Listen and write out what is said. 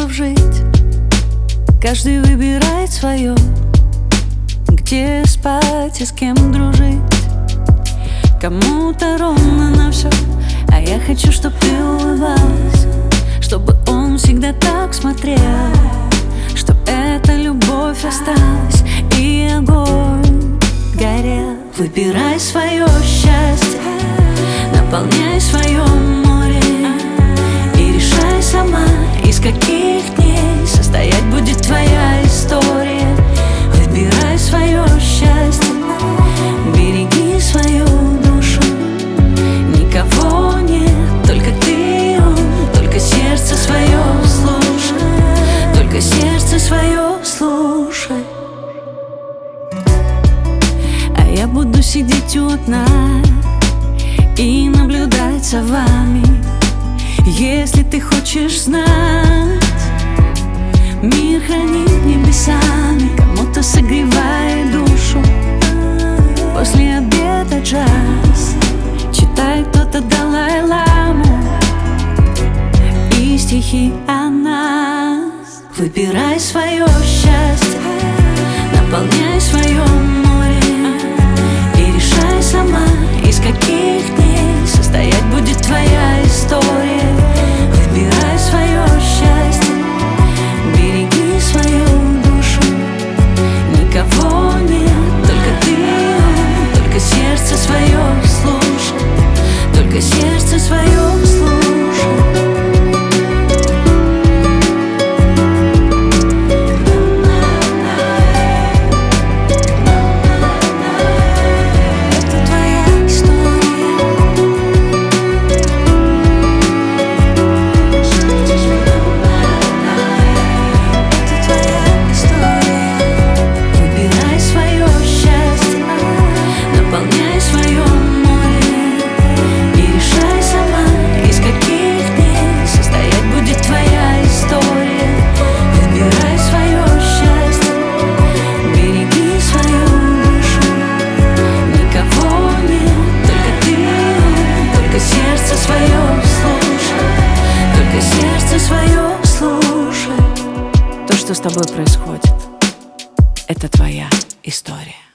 способов жить. Каждый выбирает свое, где спать и с кем дружить. Кому-то ровно на все, а я хочу, чтоб ты улыбалась, чтобы он всегда так смотрел, чтоб эта любовь осталась и огонь горел. Выбирай свое счастье, наполняй свое море и решай сама, из каких дней состоять будет твоя история. Выбирай свое счастье, береги свою душу. Никого нет, только ты и он, только сердце свое слушай, только сердце свое слушай. А я буду сидеть у окна и наблюдать за вами. Если ты хочешь знать, мир хранит небесами, кому-то согревает душу. После обеда джаз, читает кто-то Далай-ламу и стихи о нас. Выбирай свое счастье, наполняй свое море и решай сама, из каких дней состоять будет твоя история. Выбирай свое счастье, береги свою душу. Никого нет, только ты и он, только сердце свое слушай, только сердце свое слушай. То, что с тобой происходит, это твоя история.